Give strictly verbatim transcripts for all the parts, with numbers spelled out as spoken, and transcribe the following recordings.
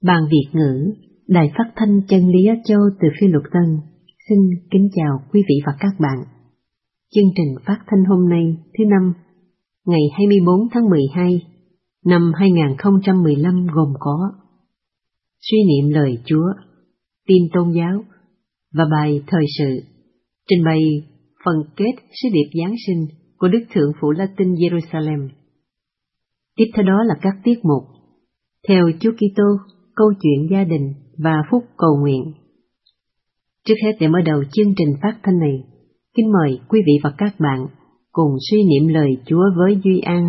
Ban Việt ngữ, Đài Phát thanh Chân lý Á Châu từ Phi Luật Tân, xin kính chào quý vị và các bạn. Chương trình phát thanh hôm nay thứ năm, ngày hai mươi bốn tháng mười hai năm hai nghìn không trăm mười lăm gồm có suy niệm lời Chúa, tin tôn giáo và bài thời sự, trình bày phần kết sứ điệp Giáng sinh của Đức Thượng Phụ Latin Jerusalem. Tiếp theo đó là các tiết mục Theo Chúa Kitô, câu chuyện gia đình và phúc cầu nguyện. Trước hết, để mở đầu chương trình phát thanh này, kính mời quý vị và các bạn cùng suy niệm lời Chúa với Duy An.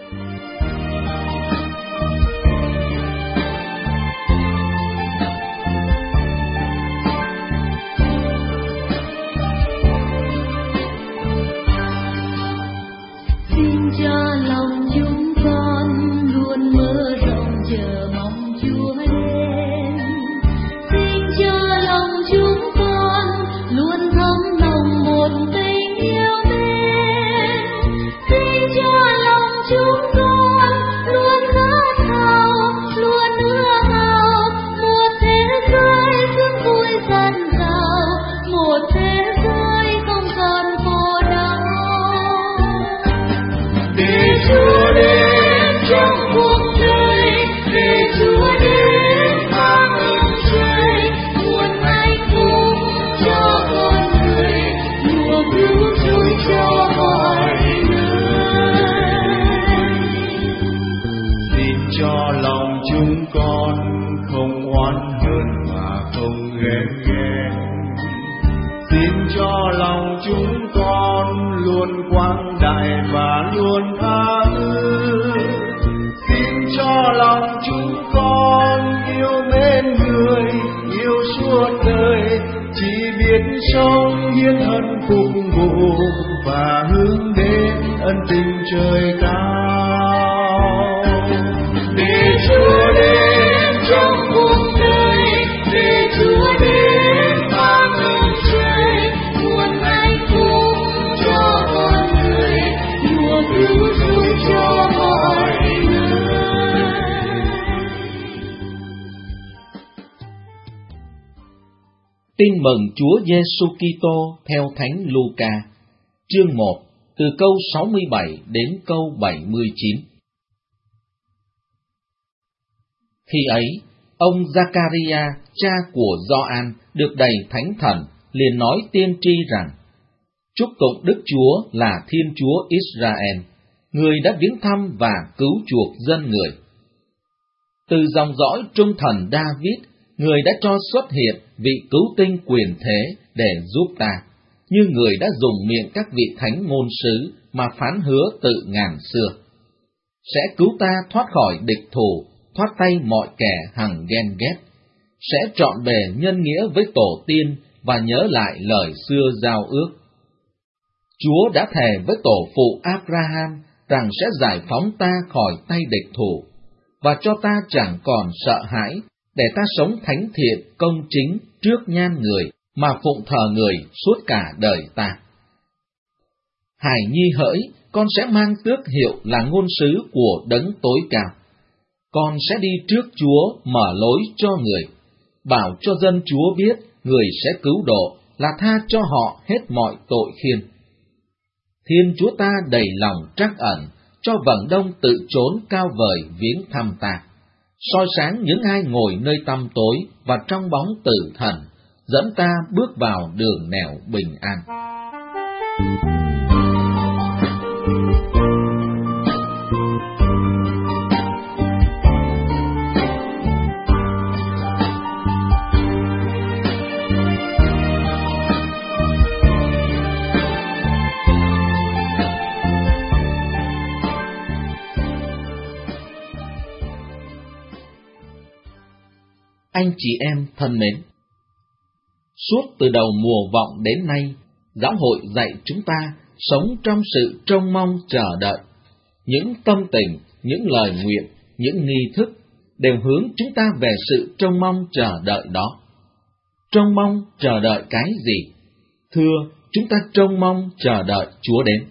Tin mừng Chúa Giêsu Kitô theo Thánh Luca, chương một, từ câu sáu mươi bảy đến câu bảy mươi chín. Khi ấy, ông Giaccaria, cha của Gioan, được đầy Thánh Thần, liền nói tiên tri rằng: Chúc tụng Đức Chúa là Thiên Chúa Israel, người đã viếng thăm và cứu chuộc dân người. Từ dòng dõi trung thần David, người đã cho xuất hiện vị cứu tinh quyền thế để giúp ta, như người đã dùng miệng các vị thánh ngôn sứ mà phán hứa từ ngàn xưa. Sẽ cứu ta thoát khỏi địch thù, thoát tay mọi kẻ hằng ghen ghét. Sẽ trọn bề nhân nghĩa với tổ tiên và nhớ lại lời xưa giao ước. Chúa đã thề với tổ phụ Abraham rằng sẽ giải phóng ta khỏi tay địch thù, và cho ta chẳng còn sợ hãi, để ta sống thánh thiện công chính trước nhan người, mà phụng thờ người suốt cả đời ta. Hài nhi hỡi, con sẽ mang tước hiệu là ngôn sứ của Đấng Tối Cao. Con sẽ đi trước Chúa mở lối cho người, bảo cho dân Chúa biết người sẽ cứu độ, là tha cho họ hết mọi tội khiên. Thiên Chúa ta đầy lòng trắc ẩn, cho vầng đông tự trốn cao vời viếng thăm ta, soi sáng những ai ngồi nơi tăm tối và trong bóng tử thần, dẫn ta bước vào đường nẻo bình an. Anh chị em thân mến, suốt từ đầu mùa vọng đến nay, giáo hội dạy chúng ta sống trong sự trông mong chờ đợi. Những tâm tình, những lời nguyện, những nghi thức đều hướng chúng ta về sự trông mong chờ đợi đó. Trông mong chờ đợi cái gì? Thưa, chúng ta trông mong chờ đợi Chúa đến.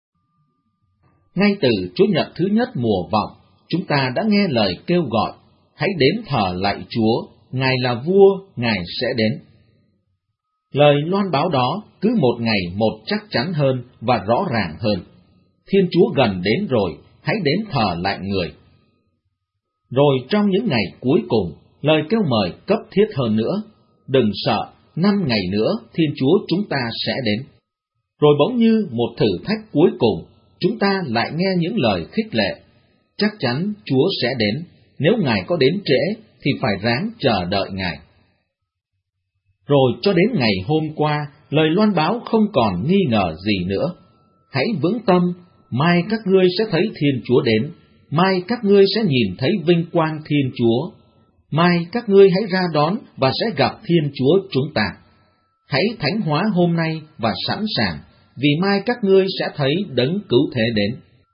Ngay từ Chúa Nhật thứ nhất mùa vọng, chúng ta đã nghe lời kêu gọi: hãy đến thờ lạy Chúa, Ngài là vua, Ngài sẽ đến. Lời loan báo đó cứ một ngày một chắc chắn hơn và rõ ràng hơn. Thiên Chúa gần đến rồi, hãy đến thờ lạy Người. Rồi trong những ngày cuối cùng, lời kêu mời cấp thiết hơn nữa. Đừng sợ, năm ngày nữa Thiên Chúa chúng ta sẽ đến. Rồi bỗng như một thử thách cuối cùng, chúng ta lại nghe những lời khích lệ. Chắc chắn Chúa sẽ đến, nếu Ngài có đến trễ thì phải ráng chờ đợi Ngài. Rồi cho đến ngày hôm qua, lời loan báo không còn nghi ngờ gì nữa. Hãy vững tâm, mai các ngươi sẽ thấy Thiên Chúa đến, mai các ngươi sẽ nhìn thấy vinh quang Thiên Chúa. Mai các ngươi hãy ra đón và sẽ gặp Thiên Chúa chúng ta. Hãy thánh hóa hôm nay và sẵn sàng, vì mai các ngươi sẽ thấy đấng cứu thế đến.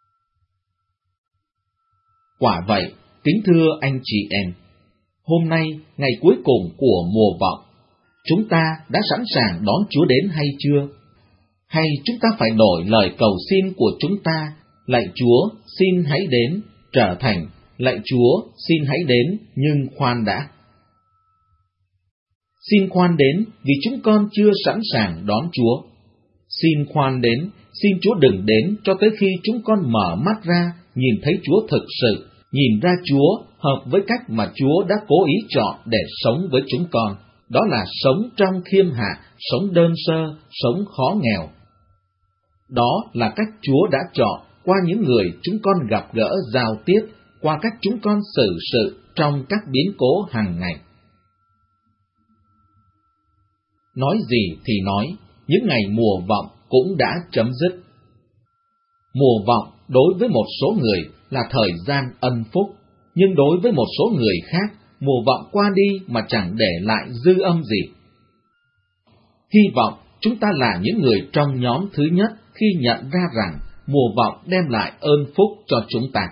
Quả vậy, kính thưa anh chị em, hôm nay, ngày cuối cùng của mùa vọng, chúng ta đã sẵn sàng đón Chúa đến hay chưa? Hay chúng ta phải đổi lời cầu xin của chúng ta, lạy Chúa, xin hãy đến, trở thành, lạy Chúa, xin hãy đến, nhưng khoan đã. Xin khoan đến vì chúng con chưa sẵn sàng đón Chúa. Xin khoan đến, xin Chúa đừng đến cho tới khi chúng con mở mắt ra, nhìn thấy Chúa thực sự, nhìn ra Chúa hợp với cách mà Chúa đã cố ý chọn để sống với chúng con. Đó là sống trong khiêm hạ, sống đơn sơ, sống khó nghèo. Đó là cách Chúa đã chọn qua những người chúng con gặp gỡ giao tiếp, qua cách chúng con xử sự trong các biến cố hàng ngày. Nói gì thì nói, những ngày mùa vọng cũng đã chấm dứt. Mùa vọng đối với một số người là thời gian ân phúc, nhưng đối với một số người khác, mùa vọng qua đi mà chẳng để lại dư âm gì. Hy vọng chúng ta là những người trong nhóm thứ nhất khi nhận ra rằng mùa vọng đem lại ơn phúc cho chúng ta.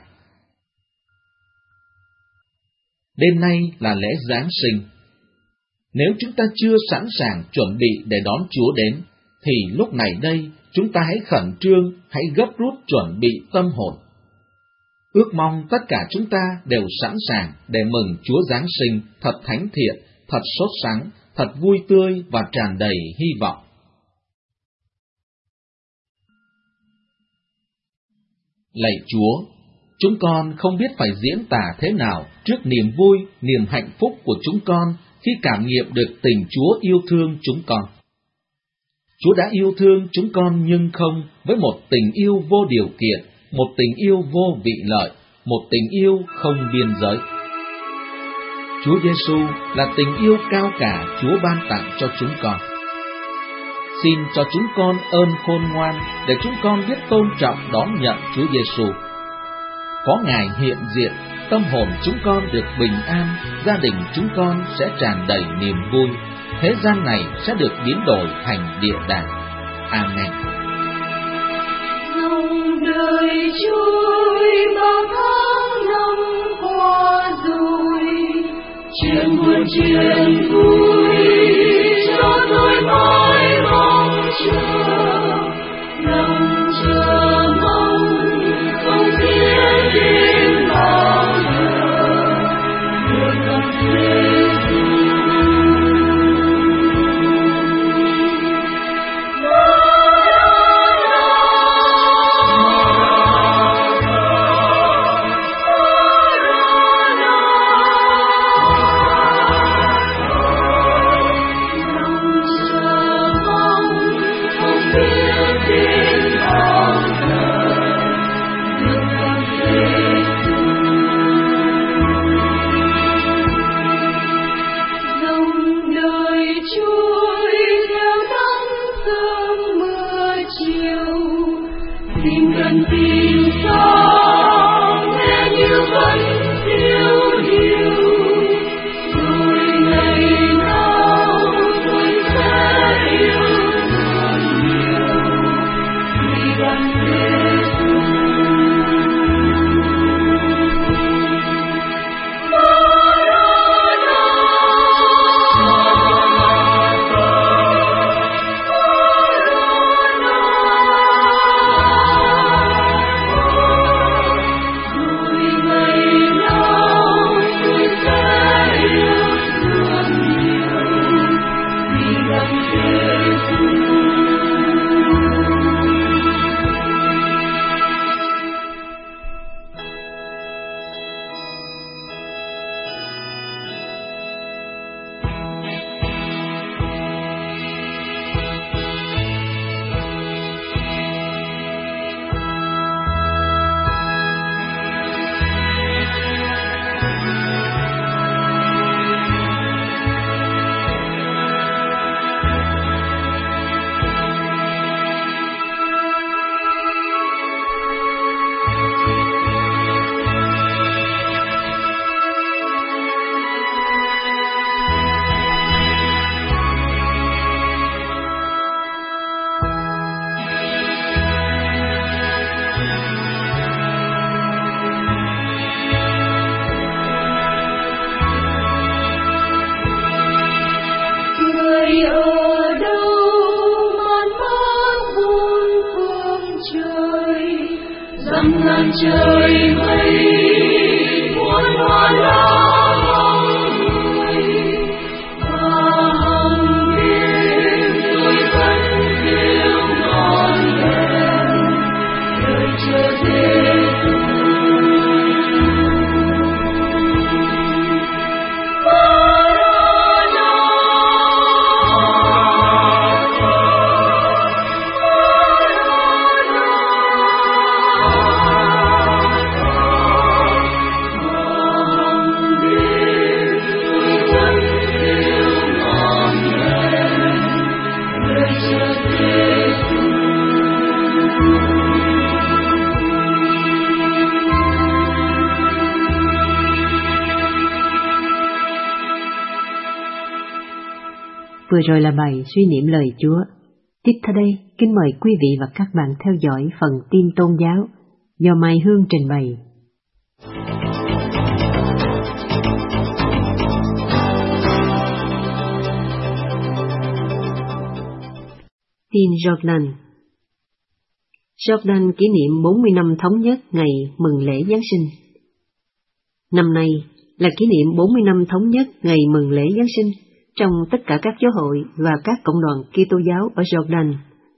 Đêm nay là lễ Giáng sinh. Nếu chúng ta chưa sẵn sàng chuẩn bị để đón Chúa đến, thì lúc này đây chúng ta hãy khẩn trương, hãy gấp rút chuẩn bị tâm hồn. Ước mong tất cả chúng ta đều sẵn sàng để mừng Chúa Giáng sinh thật thánh thiện, thật sốt sắng, thật vui tươi và tràn đầy hy vọng. Lạy Chúa, chúng con không biết phải diễn tả thế nào trước niềm vui, niềm hạnh phúc của chúng con khi cảm nghiệm được tình Chúa yêu thương chúng con. Chúa đã yêu thương chúng con nhưng không với một tình yêu vô điều kiện, một tình yêu vô vị lợi, một tình yêu không biên giới. Chúa Giêsu là tình yêu cao cả Chúa ban tặng cho chúng con. Xin cho chúng con ơn khôn ngoan để chúng con biết tôn trọng đón nhận Chúa Giêsu. Có Ngài hiện diện, tâm hồn chúng con được bình an, gia đình chúng con sẽ tràn đầy niềm vui, thế gian này sẽ được biến đổi thành địa đàng. Amen. Dòng đời trôi bao tháng năm qua rồi, chuyện buồn chuyện vui cho tôi mãi mong chờ, lòng chờ mong không biết đến bao giờ được gặp Giêsu. Hãy subscribe cho kênh Ghiền Mì Gõ để không bỏ lỡ trời mây muôn hoa lá mong người, và hằng đêm tôi vẫn yêu ngọn đèn đợi chờ Giêsu. Vừa rồi là bài suy niệm lời Chúa. Tiếp theo đây, kính mời quý vị và các bạn theo dõi phần tin tôn giáo do Mai Hương trình bày. Tin Jordan. Jordan kỷ niệm bốn mươi năm thống nhất ngày mừng lễ Giáng sinh. Năm nay là kỷ niệm bốn mươi năm thống nhất ngày mừng lễ Giáng sinh trong tất cả các giáo hội và các cộng đoàn Kitô giáo ở Jordan.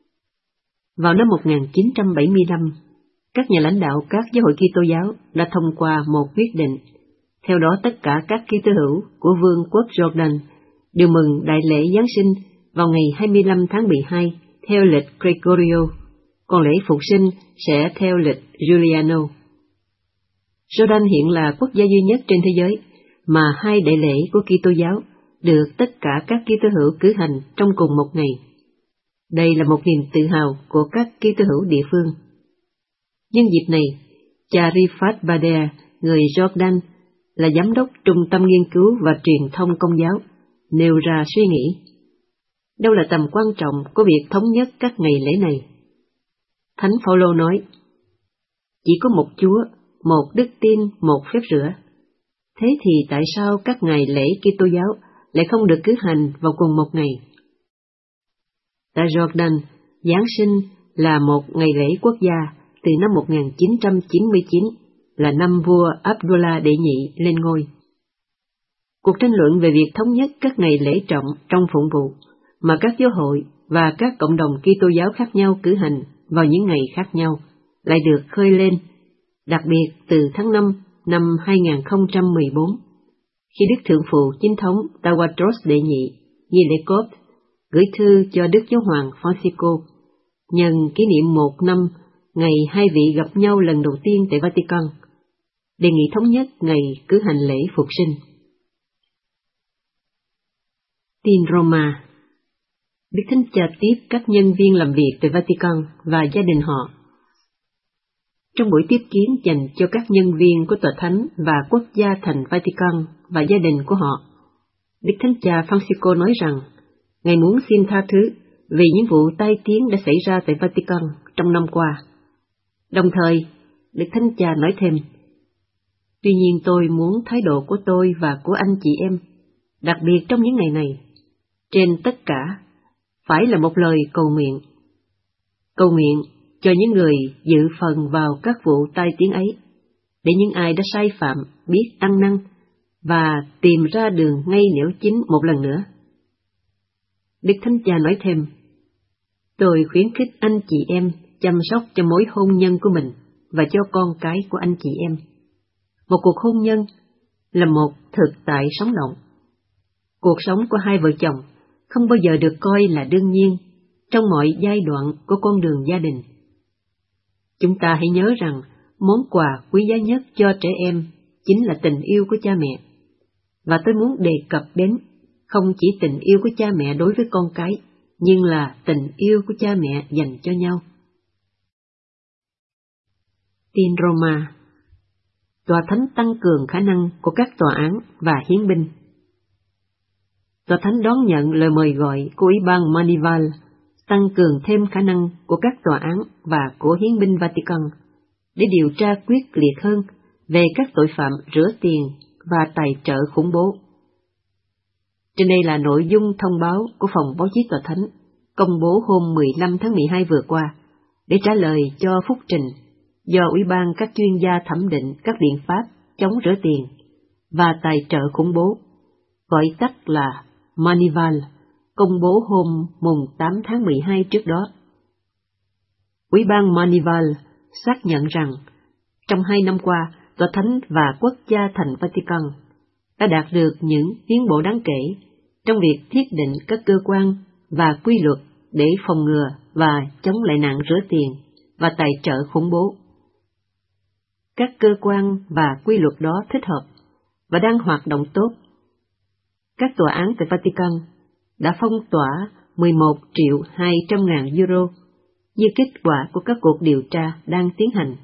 Vào năm một nghìn chín trăm bảy mươi lăm, các nhà lãnh đạo các giáo hội Kitô giáo đã thông qua một quyết định. Theo đó, tất cả các Kitô hữu của Vương quốc Jordan đều mừng đại lễ Giáng sinh vào ngày hai mươi lăm tháng mười hai theo lịch Gregorio, còn lễ Phục sinh sẽ theo lịch Juliano. Jordan hiện là quốc gia duy nhất trên thế giới mà hai đại lễ của Kitô giáo được tất cả các Kitô hữu cử hành trong cùng một ngày. Đây là một niềm tự hào của các Kitô hữu địa phương. Nhân dịp này, cha Rifat Badea, người Jordan, là giám đốc Trung tâm Nghiên cứu và Truyền thông Công giáo, nêu ra suy nghĩ: đâu là tầm quan trọng của việc thống nhất các ngày lễ này? Thánh Phaolô nói: chỉ có một Chúa, một đức tin, một phép rửa. Thế thì tại sao các ngày lễ Kitô giáo lại không được cử hành vào cùng một ngày? Tại Jordan, Giáng sinh là một ngày lễ quốc gia từ năm một nghìn chín trăm chín mươi chín, là năm vua Abdullah đệ nhị lên ngôi. Cuộc tranh luận về việc thống nhất các ngày lễ trọng trong phụng vụ mà các giáo hội và các cộng đồng Kitô giáo khác nhau cử hành vào những ngày khác nhau lại được khơi lên, đặc biệt từ tháng năm năm hai nghìn không trăm mười bốn, khi Đức Thượng Phụ Chính thống Tawadros đệ nhị Yelekov gửi thư cho Đức Giáo hoàng Francisco nhân kỷ niệm một năm ngày hai vị gặp nhau lần đầu tiên tại Vatican, đề nghị thống nhất ngày cử hành lễ Phục sinh. Tin Roma. Đức Thánh Cha tiếp các nhân viên làm việc tại Vatican và gia đình họ. Trong buổi tiếp kiến dành cho các nhân viên của Tòa Thánh và quốc gia thành Vatican và gia đình của họ, Đức Thánh Cha Francisco nói rằng Ngài muốn xin tha thứ vì những vụ tai tiếng đã xảy ra tại Vatican trong năm qua. Đồng thời, Đức Thánh Cha nói thêm: tuy nhiên tôi muốn thái độ của tôi và của anh chị em, đặc biệt trong những ngày này, trên tất cả, phải là một lời cầu nguyện. Cầu nguyện cho những người dự phần vào các vụ tai tiếng ấy, để những ai đã sai phạm biết ăn năn và tìm ra đường ngay nẻo chính một lần nữa. Đức Thánh Cha nói thêm: tôi khuyến khích anh chị em chăm sóc cho mối hôn nhân của mình và cho con cái của anh chị em. Một cuộc hôn nhân là một thực tại sống động. Cuộc sống của hai vợ chồng không bao giờ được coi là đương nhiên trong mọi giai đoạn của con đường gia đình. Chúng ta hãy nhớ rằng món quà quý giá nhất cho trẻ em chính là tình yêu của cha mẹ, và tôi muốn đề cập đến không chỉ tình yêu của cha mẹ đối với con cái, nhưng là tình yêu của cha mẹ dành cho nhau. Tin Roma. Tòa Thánh tăng cường khả năng của các tòa án và hiến binh. Tòa Thánh đón nhận lời mời gọi của Ủy ban Manival tăng cường thêm khả năng của các tòa án và của hiến binh Vatican để điều tra quyết liệt hơn về các tội phạm rửa tiền và tài trợ khủng bố. Trên đây là nội dung thông báo của Phòng Báo chí Tòa Thánh công bố hôm mười lăm tháng mười hai vừa qua để trả lời cho phúc trình do Ủy ban các chuyên gia thẩm định các biện pháp chống rửa tiền và tài trợ khủng bố, gọi tắt là Manival, công bố hôm mùng tám tháng mười hai trước đó. Ủy ban Manival xác nhận rằng trong hai năm qua, Tòa Thánh và Quốc gia thành Vatican đã đạt được những tiến bộ đáng kể trong việc thiết định các cơ quan và quy luật để phòng ngừa và chống lại nạn rửa tiền và tài trợ khủng bố. Các cơ quan và quy luật đó thích hợp và đang hoạt động tốt. Các tòa án tại Vatican đã phong tỏa mười một triệu hai trăm ngàn euro như kết quả của các cuộc điều tra đang tiến hành.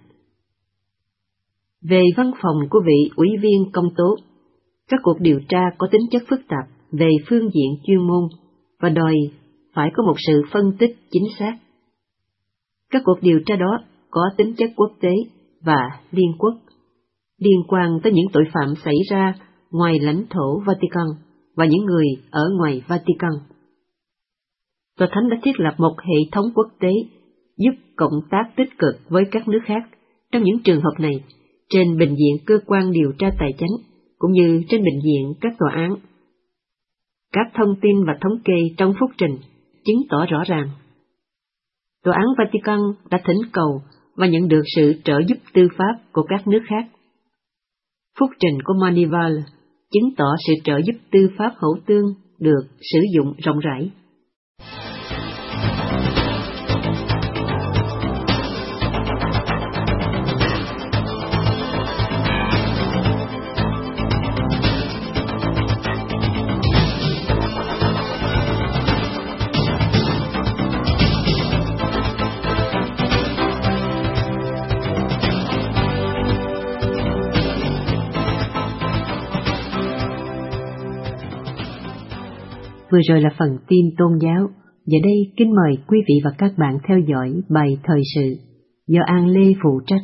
Về văn phòng của vị ủy viên công tố, các cuộc điều tra có tính chất phức tạp về phương diện chuyên môn và đòi phải có một sự phân tích chính xác. Các cuộc điều tra đó có tính chất quốc tế và liên quốc, liên quan tới những tội phạm xảy ra ngoài lãnh thổ Vatican và những người ở ngoài Vatican. Tòa Thánh đã thiết lập một hệ thống quốc tế giúp cộng tác tích cực với các nước khác trong những trường hợp này trên bình diện cơ quan điều tra tài chánh cũng như trên bình diện các tòa án. Các thông tin và thống kê trong phúc trình chứng tỏ rõ ràng. Tòa án Vatican đã thỉnh cầu và nhận được sự trợ giúp tư pháp của các nước khác. Phúc trình của Manival chứng tỏ sự trợ giúp tư pháp hậu tương được sử dụng rộng rãi. Vừa rồi là phần tin tôn giáo. Giờ đây kính mời quý vị và các bạn theo dõi bài thời sự do An Lê phụ trách.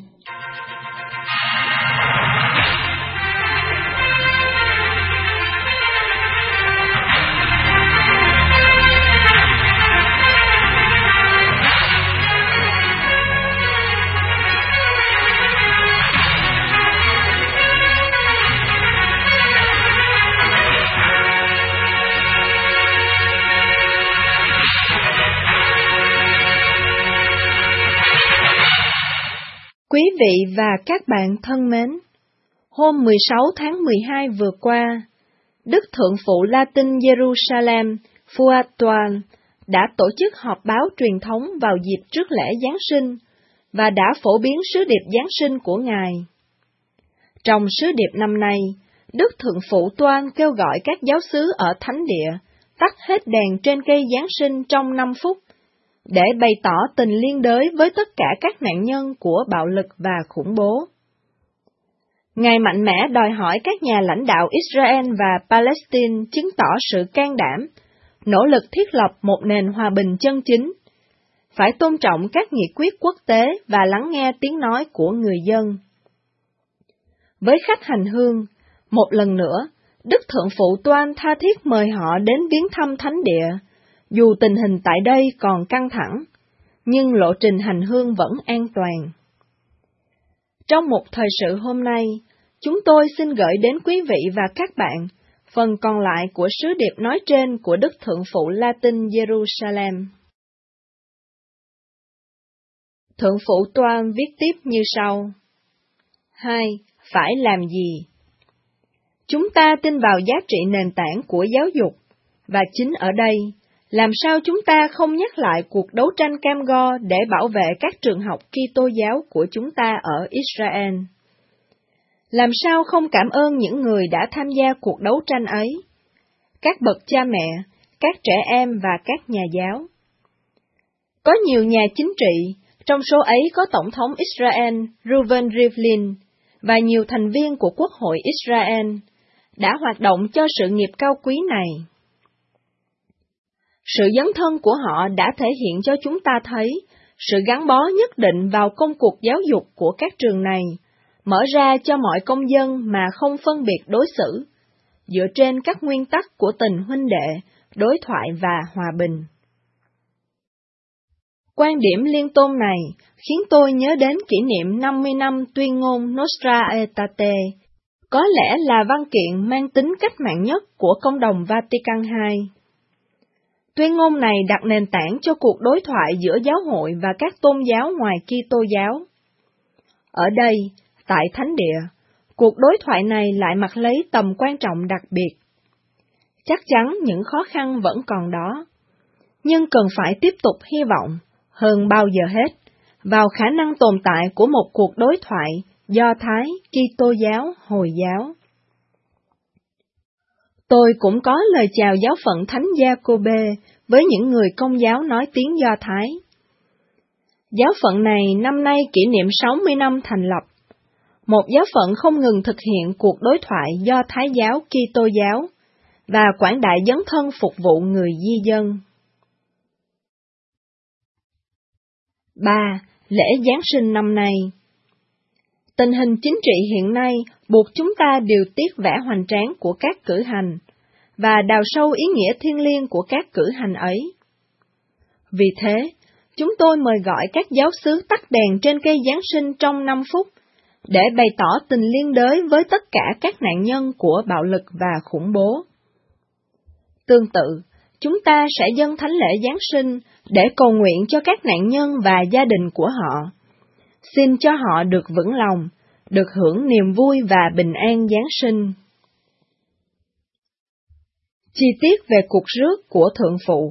Quý vị và các bạn thân mến, hôm mười sáu tháng mười hai vừa qua, Đức Thượng phụ Latin Jerusalem Fuatuan đã tổ chức họp báo truyền thống vào dịp trước lễ Giáng sinh và đã phổ biến sứ điệp Giáng sinh của Ngài. Trong sứ điệp năm nay, Đức Thượng phụ Toan kêu gọi các giáo xứ ở Thánh Địa tắt hết đèn trên cây Giáng sinh trong năm phút, để bày tỏ tình liên đới với tất cả các nạn nhân của bạo lực và khủng bố. Ngài mạnh mẽ đòi hỏi các nhà lãnh đạo Israel và Palestine chứng tỏ sự can đảm, nỗ lực thiết lập một nền hòa bình chân chính, phải tôn trọng các nghị quyết quốc tế và lắng nghe tiếng nói của người dân. Với khách hành hương, một lần nữa, Đức Thượng phụ Toan tha thiết mời họ đến viếng thăm Thánh Địa, dù tình hình tại đây còn căng thẳng, nhưng lộ trình hành hương vẫn an toàn. Trong một thời sự hôm nay, chúng tôi xin gửi đến quý vị và các bạn phần còn lại của sứ điệp nói trên của Đức Thượng phụ Latin Jerusalem. Thượng phụ Toan viết tiếp như sau. hai. Phải làm gì? Chúng ta tin vào giá trị nền tảng của giáo dục, và chính ở đây, làm sao chúng ta không nhắc lại cuộc đấu tranh cam go để bảo vệ các trường học Kitô giáo của chúng ta ở Israel? Làm sao không cảm ơn những người đã tham gia cuộc đấu tranh ấy? Các bậc cha mẹ, các trẻ em và các nhà giáo. Có nhiều nhà chính trị, trong số ấy có Tổng thống Israel Reuven Rivlin và nhiều thành viên của Quốc hội Israel, đã hoạt động cho sự nghiệp cao quý này. Sự dấn thân của họ đã thể hiện cho chúng ta thấy sự gắn bó nhất định vào công cuộc giáo dục của các trường này, mở ra cho mọi công dân mà không phân biệt đối xử, dựa trên các nguyên tắc của tình huynh đệ, đối thoại và hòa bình. Quan điểm liên tôn này khiến tôi nhớ đến kỷ niệm năm mươi năm tuyên ngôn Nostra Aetate, có lẽ là văn kiện mang tính cách mạng nhất của Công đồng Vatican hai. Tuyên ngôn này đặt nền tảng cho cuộc đối thoại giữa giáo hội và các tôn giáo ngoài Kitô giáo. Ở đây, tại Thánh Địa, cuộc đối thoại này lại mặc lấy tầm quan trọng đặc biệt. Chắc chắn những khó khăn vẫn còn đó, nhưng cần phải tiếp tục hy vọng, hơn bao giờ hết, vào khả năng tồn tại của một cuộc đối thoại Do Thái, Kitô giáo, Hồi giáo. Tôi cũng có lời chào giáo phận Thánh Giacôbê với những người Công giáo nói tiếng Do Thái. Giáo phận này năm nay kỷ niệm sáu mươi năm thành lập, một giáo phận không ngừng thực hiện cuộc đối thoại Do Thái giáo, Kitô giáo và quảng đại dấn thân phục vụ người di dân. ba. Lễ Giáng sinh năm nay. Tình hình chính trị hiện nay buộc chúng ta điều tiết vẻ hoành tráng của các cử hành, và đào sâu ý nghĩa thiêng liêng của các cử hành ấy. Vì thế, chúng tôi mời gọi các giáo xứ tắt đèn trên cây Giáng sinh trong năm phút, để bày tỏ tình liên đới với tất cả các nạn nhân của bạo lực và khủng bố. Tương tự, chúng ta sẽ dâng thánh lễ Giáng sinh để cầu nguyện cho các nạn nhân và gia đình của họ. Xin cho họ được vững lòng, được hưởng niềm vui và bình an Giáng sinh. Chi tiết về cuộc rước của Thượng Phụ.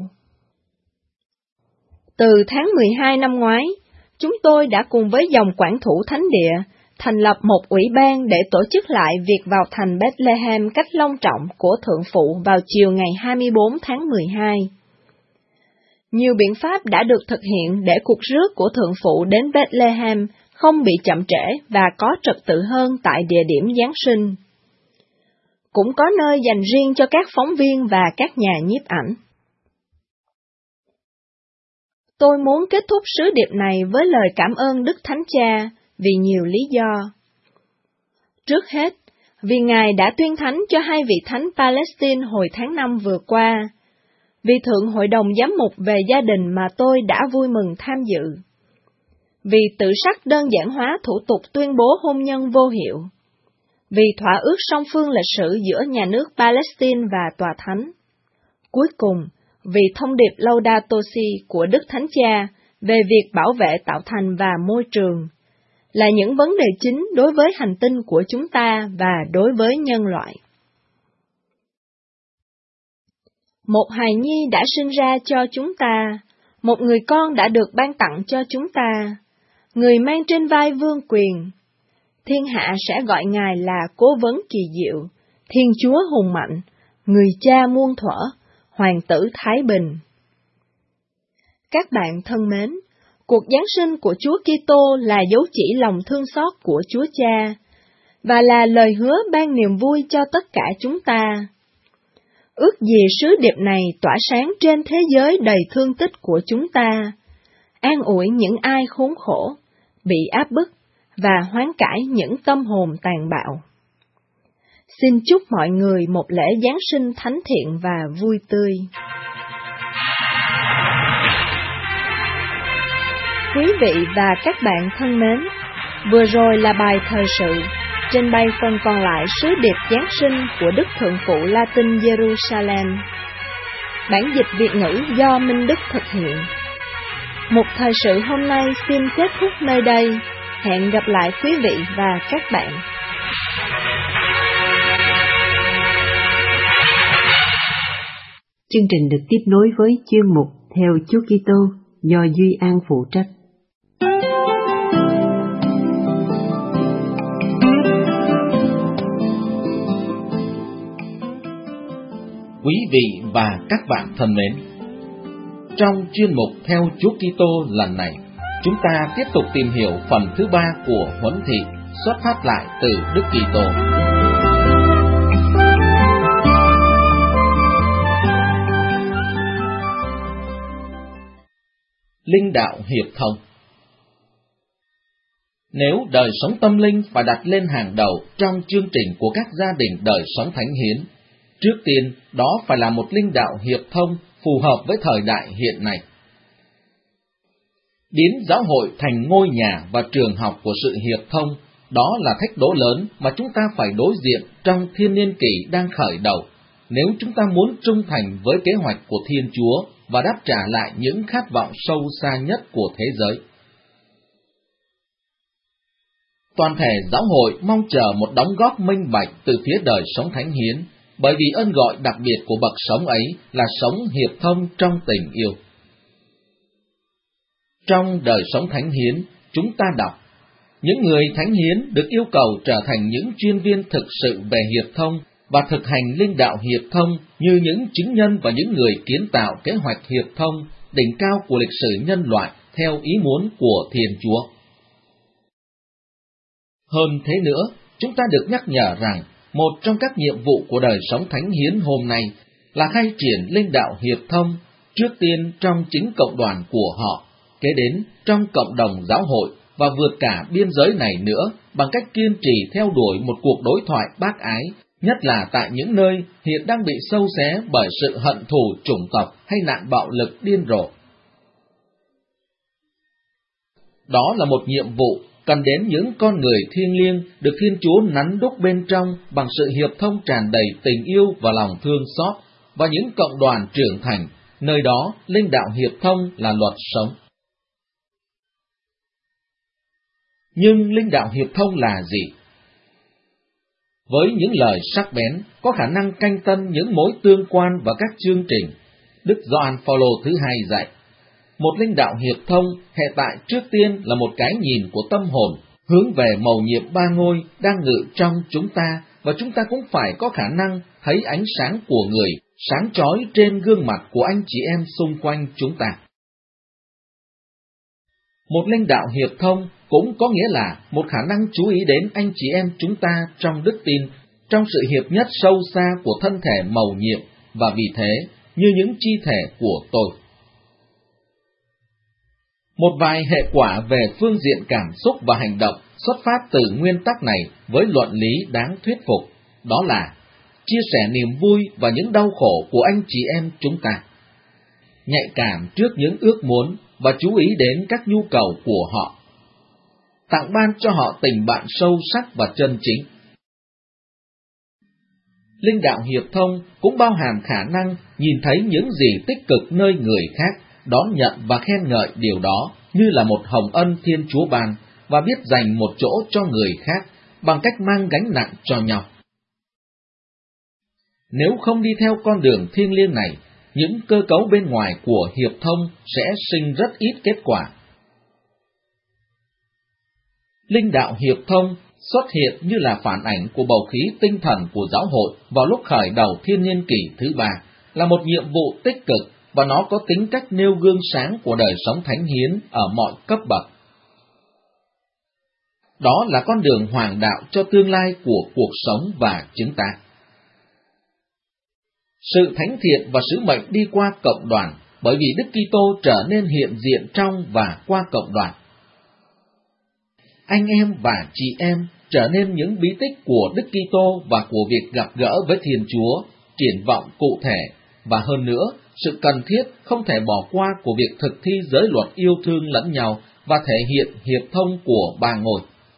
Từ tháng mười hai năm ngoái, chúng tôi đã cùng với dòng quản thủ Thánh Địa thành lập một ủy ban để tổ chức lại việc vào thành Bethlehem cách long trọng của Thượng Phụ vào chiều ngày hai mươi bốn tháng mười hai. Nhiều biện pháp đã được thực hiện để cuộc rước của Thượng Phụ đến Bethlehem không bị chậm trễ và có trật tự hơn tại địa điểm Giáng sinh. Cũng có nơi dành riêng cho các phóng viên và các nhà nhiếp ảnh. Tôi muốn kết thúc sứ điệp này với lời cảm ơn Đức Thánh Cha vì nhiều lý do. Trước hết, vì Ngài đã tuyên thánh cho hai vị thánh Palestine hồi tháng năm vừa qua, vì Thượng Hội đồng Giám mục về gia đình mà tôi đã vui mừng tham dự, vì tự sắc đơn giản hóa thủ tục tuyên bố hôn nhân vô hiệu, vì thỏa ước song phương lịch sử giữa nhà nước Palestine và Tòa Thánh. Cuối cùng, vì thông điệp Laudato Si của Đức Thánh Cha về việc bảo vệ tạo thành và môi trường, là những vấn đề chính đối với hành tinh của chúng ta và đối với nhân loại. Một hài nhi đã sinh ra cho chúng ta, một người con đã được ban tặng cho chúng ta, người mang trên vai vương quyền. Thiên hạ sẽ gọi Ngài là Cố Vấn Kỳ Diệu, Thiên Chúa Hùng Mạnh, Người Cha Muôn Thuở, Hoàng tử Thái Bình. Các bạn thân mến, cuộc Giáng sinh của Chúa Kitô là dấu chỉ lòng thương xót của Chúa Cha, và là lời hứa ban niềm vui cho tất cả chúng ta. Ước gì sứ điệp này tỏa sáng trên thế giới đầy thương tích của chúng ta, an ủi những ai khốn khổ, bị áp bức, và hoán cải những tâm hồn tàn bạo. Xin chúc mọi người một lễ Giáng sinh thánh thiện và vui tươi. Quý vị và các bạn thân mến, vừa rồi là bài thời sự, trình bày phần còn lại sứ điệp Giáng sinh của Đức Thượng Phụ Latin Jerusalem. Bản dịch Việt ngữ do Minh Đức thực hiện. Một thời sự hôm nay xin kết thúc nơi đây. Hẹn gặp lại quý vị và các bạn. Chương trình được tiếp nối với chuyên mục Theo Chúa Kitô do Duy An phụ trách. Quý vị và các bạn thân mến, trong chuyên mục Theo Chúa Kitô lần này, chúng ta tiếp tục tìm hiểu phần thứ ba của huấn thị xuất phát lại từ Đức Kitô. Linh đạo hiệp thông. Nếu đời sống tâm linh phải đặt lên hàng đầu trong chương trình của các gia đình đời sống thánh hiến, trước tiên đó phải là một linh đạo hiệp thông phù hợp với thời đại hiện nay. Biến giáo hội thành ngôi nhà và trường học của sự hiệp thông, đó là thách đố lớn mà chúng ta phải đối diện trong thiên niên kỷ đang khởi đầu, nếu chúng ta muốn trung thành với kế hoạch của Thiên Chúa và đáp trả lại những khát vọng sâu xa nhất của thế giới. Toàn thể giáo hội mong chờ một đóng góp minh bạch từ phía đời sống thánh hiến, bởi vì ơn gọi đặc biệt của bậc sống ấy là sống hiệp thông trong tình yêu. Trong đời sống thánh hiến, chúng ta đọc, những người thánh hiến được yêu cầu trở thành những chuyên viên thực sự về hiệp thông và thực hành linh đạo hiệp thông như những chứng nhân và những người kiến tạo kế hoạch hiệp thông đỉnh cao của lịch sử nhân loại theo ý muốn của Thiên Chúa. Hơn thế nữa, chúng ta được nhắc nhở rằng một trong các nhiệm vụ của đời sống thánh hiến hôm nay là khai triển linh đạo hiệp thông, trước tiên trong chính cộng đoàn của họ, kế đến trong cộng đồng giáo hội và vượt cả biên giới này nữa bằng cách kiên trì theo đuổi một cuộc đối thoại bác ái, nhất là tại những nơi hiện đang bị xâu xé bởi sự hận thù chủng tộc hay nạn bạo lực điên rồ. Đó là một nhiệm vụ cần đến những con người thiêng liêng được Thiên Chúa nắn đúc bên trong bằng sự hiệp thông tràn đầy tình yêu và lòng thương xót, và những cộng đoàn trưởng thành, nơi đó linh đạo hiệp thông là luật sống. Nhưng linh đạo hiệp thông là gì? Với những lời sắc bén, có khả năng canh tân những mối tương quan và các chương trình, Đức Gioan Phaolô thứ hai dạy, một linh đạo hiệp thông hệ tại trước tiên là một cái nhìn của tâm hồn, hướng về mầu nhiệm ba ngôi đang ngự trong chúng ta, và chúng ta cũng phải có khả năng thấy ánh sáng của người sáng chói trên gương mặt của anh chị em xung quanh chúng ta. Một linh đạo hiệp thông cũng có nghĩa là một khả năng chú ý đến anh chị em chúng ta trong đức tin, trong sự hiệp nhất sâu xa của thân thể mầu nhiệm, và vì thế, như những chi thể của tôi. Một vài hệ quả về phương diện cảm xúc và hành động xuất phát từ nguyên tắc này với luận lý đáng thuyết phục, đó là chia sẻ niềm vui và những đau khổ của anh chị em chúng ta, nhạy cảm trước những ước muốn và chú ý đến các nhu cầu của họ, tặng ban cho họ tình bạn sâu sắc và chân chính. Linh đạo hiệp thông cũng bao hàm khả năng nhìn thấy những gì tích cực nơi người khác, đón nhận và khen ngợi điều đó như là một hồng ân Thiên Chúa ban, và biết dành một chỗ cho người khác bằng cách mang gánh nặng cho nhau. Nếu không đi theo con đường thiêng liêng này, những cơ cấu bên ngoài của hiệp thông sẽ sinh rất ít kết quả. Linh đạo hiệp thông xuất hiện như là phản ảnh của bầu khí tinh thần của giáo hội vào lúc khởi đầu thiên niên kỷ thứ ba, là một nhiệm vụ tích cực, và nó có tính cách nêu gương sáng của đời sống thánh hiến ở mọi cấp bậc. Đó là con đường hoàng đạo cho tương lai của cuộc sống và chúng ta. Sự thánh thiện và sứ mệnh đi qua cộng đoàn, bởi vì Đức Kitô trở nên hiện diện trong và qua cộng đoàn. Anh em và chị em trở nên những bí tích của Đức Kitô và của việc gặp gỡ với Thiên Chúa, triển vọng cụ thể, và hơn nữa, sự cần thiết không thể bỏ qua của việc thực thi giới luật yêu thương lẫn nhau và thể hiện hiệp thông của ba ngôi.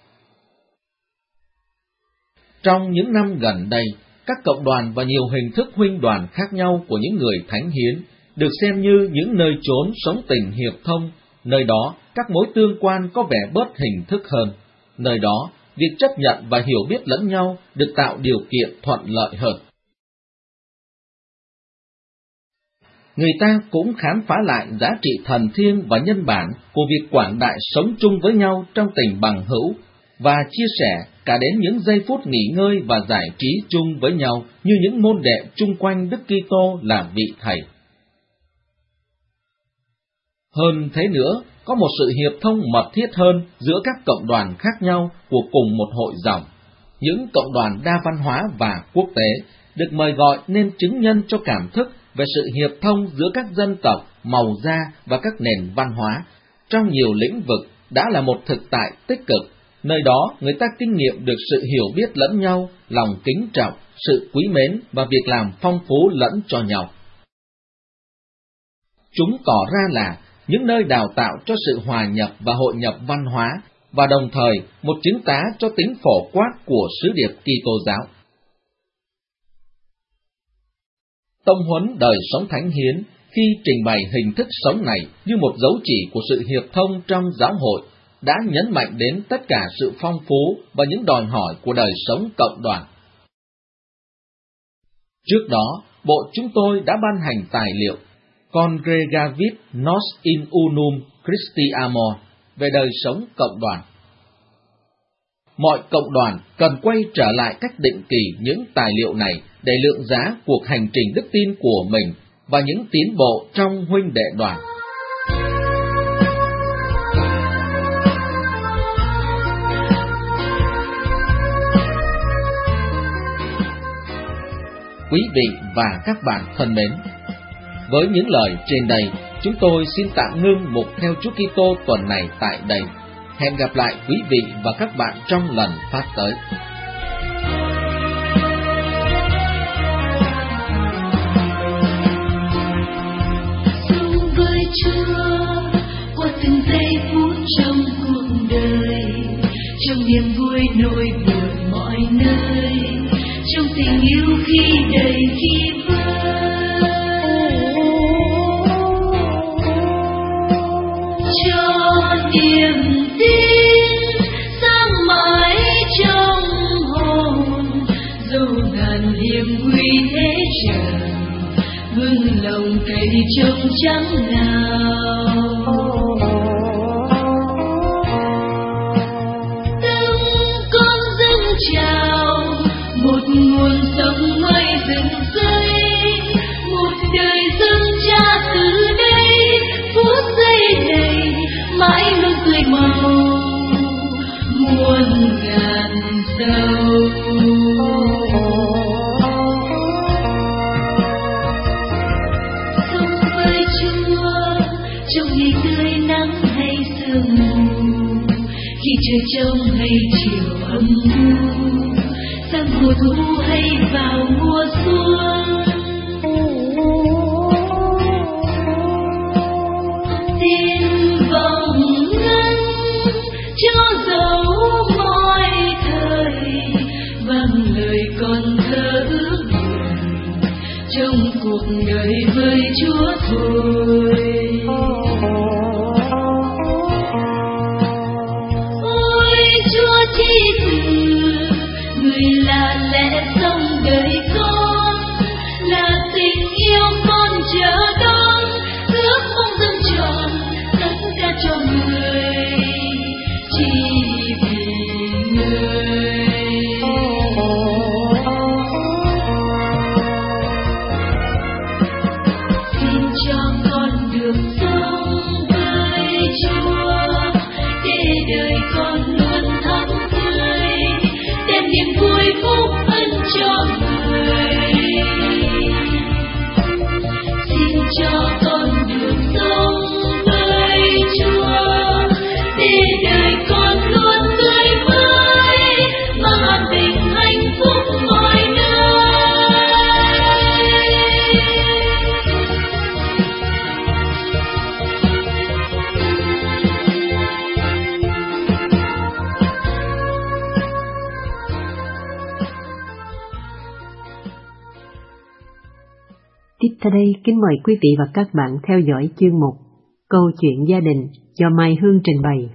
Trong những năm gần đây, các cộng đoàn và nhiều hình thức huynh đoàn khác nhau của những người thánh hiến được xem như những nơi chốn sống tình hiệp thông, nơi đó các mối tương quan có vẻ bớt hình thức hơn, nơi đó việc chấp nhận và hiểu biết lẫn nhau được tạo điều kiện thuận lợi hơn. Người ta cũng khám phá lại giá trị thần thiêng và nhân bản của việc quảng đại sống chung với nhau trong tình bằng hữu, và chia sẻ cả đến những giây phút nghỉ ngơi và giải trí chung với nhau như những môn đệ chung quanh Đức Kitô là vị Thầy. Hơn thế nữa, có một sự hiệp thông mật thiết hơn giữa các cộng đoàn khác nhau của cùng một hội dòng. Những cộng đoàn đa văn hóa và quốc tế được mời gọi nên chứng nhân cho cảm thức về sự hiệp thông giữa các dân tộc, màu da và các nền văn hóa, trong nhiều lĩnh vực đã là một thực tại tích cực, nơi đó người ta kinh nghiệm được sự hiểu biết lẫn nhau, lòng kính trọng, sự quý mến và việc làm phong phú lẫn cho nhau. Chúng tỏ ra là những nơi đào tạo cho sự hòa nhập và hội nhập văn hóa, và đồng thời một chứng tá cho tính phổ quát của sứ điệp Kitô giáo. Tông huấn đời sống thánh hiến khi trình bày hình thức sống này như một dấu chỉ của sự hiệp thông trong giáo hội đã nhấn mạnh đến tất cả sự phong phú và những đòi hỏi của đời sống cộng đoàn. Trước đó, bộ chúng tôi đã ban hành tài liệu Congregavit Nos in Unum Christi Amor về đời sống cộng đoàn. Mọi cộng đoàn cần quay trở lại cách định kỳ những tài liệu này để lượng giá cuộc hành trình đức tin của mình và những tiến bộ trong huynh đệ đoàn. Quý vị và các bạn thân mến, với những lời trên đây, chúng tôi xin tạm ngưng mục Theo Chúa Kitô tuần này tại đây. Hẹn gặp lại quý vị và các bạn trong lần phát tới. Sống với Chúa qua từng giây phút trong cuộc đời, trong niềm vui nỗi buồn mọi nơi, trong tình yêu khi đầy khi vơi, cho niềm tin sáng mãi trong hồn, dù ngàn hiểm nguy thế trần, vững lòng cậy trông chẳng nào. Từng con dâng trào một nguồn sống mới dựng xây, một đời dâng cha từ đây, phút giây này mãi luôn tươi màu muôn ngàn dầu. Sống với Chúa trong ngày tươi nắng hay sương mù, khi trời trong hay chiều âm u, sang mùa thu hay vào mùa xuân. Xin vọng ngân cho dấu mọi thời, vang lời con thơ ước nguyện trong cuộc đời với Chúa thôi. Ôi Chúa chi từ, người là lẽ sống đời con, là tình yêu con chờ đón, ước mong dâng trọn tất cả cho người, chỉ vì người. Xin cho con được sống với Chúa, để đời con luôn thắm tươi, đem niềm vui phúc ân cho người. Xin cho con được sống với Chúa, để đời con luôn tươi mới, mang an bình hạnh phúc mọi nơi. Tiếp theo đây, kính mời quý vị và các bạn theo dõi chương mục Câu chuyện gia đình do Mai Hương trình bày.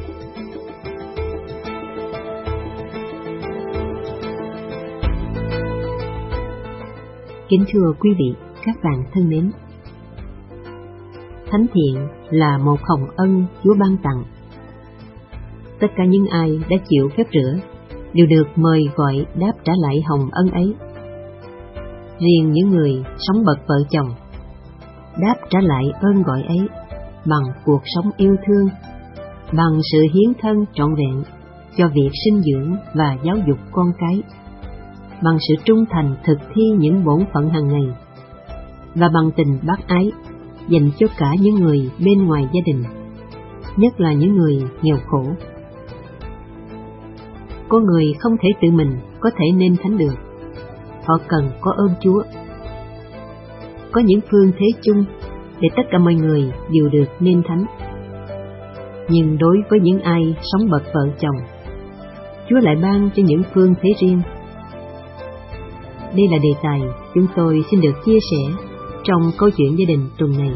Kính thưa quý vị, các bạn thân mến, thánh thiện là một hồng ân Chúa ban tặng. Tất cả những ai đã chịu phép rửa đều được mời gọi đáp trả lại hồng ân ấy. Riêng những người sống bậc vợ chồng đáp trả lại ơn gọi ấy bằng cuộc sống yêu thương, bằng sự hiến thân trọn vẹn cho việc sinh dưỡng và giáo dục con cái, bằng sự trung thành thực thi những bổn phận hàng ngày, và bằng tình bác ái dành cho cả những người bên ngoài gia đình, nhất là những người nghèo khổ. Có người không thể tự mình có thể nên thánh được, họ cần có ơn Chúa. Có những phương thế chung để tất cả mọi người đều được nên thánh. Nhưng đối với những ai sống bậc vợ chồng, Chúa lại ban cho những phương thế riêng. Đây là đề tài chúng tôi xin được chia sẻ trong câu chuyện gia đình tuần này.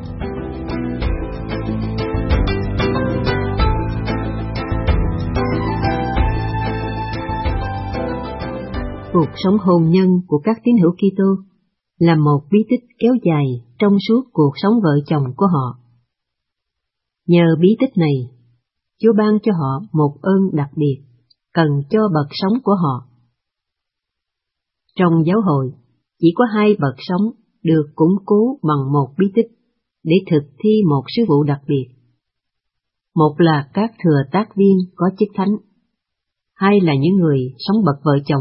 Cuộc sống hôn nhân của các tín hữu Kitô là một bí tích kéo dài trong suốt cuộc sống vợ chồng của họ. Nhờ bí tích này, Chúa ban cho họ một ơn đặc biệt cần cho bậc sống của họ. Trong giáo hội, chỉ có hai bậc sống được củng cố bằng một bí tích để thực thi một sứ vụ đặc biệt. Một là các thừa tác viên có chức thánh, hai là những người sống bậc vợ chồng.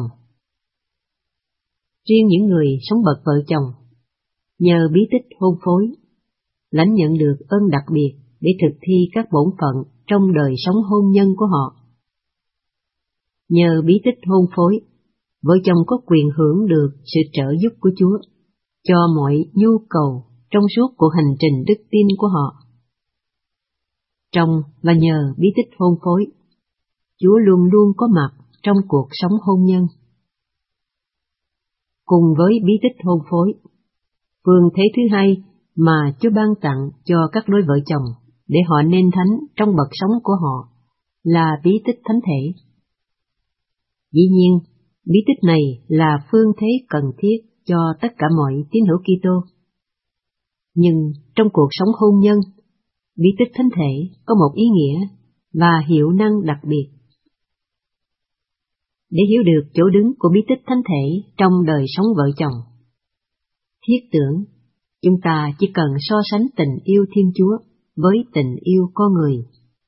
Riêng những người sống bậc vợ chồng, nhờ bí tích hôn phối, lãnh nhận được ơn đặc biệt để thực thi các bổn phận trong đời sống hôn nhân của họ. Nhờ bí tích hôn phối, vợ chồng có quyền hưởng được sự trợ giúp của Chúa cho mọi nhu cầu trong suốt cuộc hành trình đức tin của họ. Trong và nhờ bí tích hôn phối, Chúa luôn luôn có mặt trong cuộc sống hôn nhân. Cùng với bí tích hôn phối, phương thế thứ hai mà Chúa ban tặng cho các đôi vợ chồng để họ nên thánh trong bậc sống của họ là bí tích thánh thể. Dĩ nhiên, bí tích này là phương thế cần thiết cho tất cả mọi tín hữu Kitô. Nhưng trong cuộc sống hôn nhân, bí tích thánh thể có một ý nghĩa và hiệu năng đặc biệt. Để hiểu được chỗ đứng của bí tích thánh thể trong đời sống vợ chồng, thiết tưởng chúng ta chỉ cần so sánh tình yêu Thiên Chúa với tình yêu con người.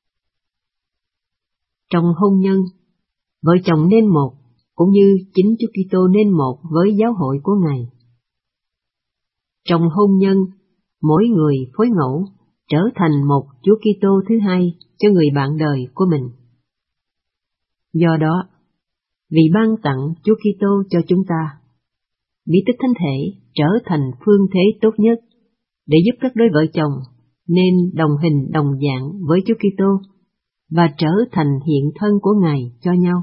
Trong hôn nhân, vợ chồng nên một, cũng như chính Chúa Kitô nên một với giáo hội của Ngài. Trong hôn nhân, mỗi người phối ngẫu trở thành một Chúa Kitô thứ hai cho người bạn đời của mình. Do đó, vì ban tặng Chúa Kitô cho chúng ta, bí tích thánh thể trở thành phương thế tốt nhất để giúp các đôi vợ chồng nên đồng hình đồng dạng với Chúa Kitô và trở thành hiện thân của Ngài cho nhau.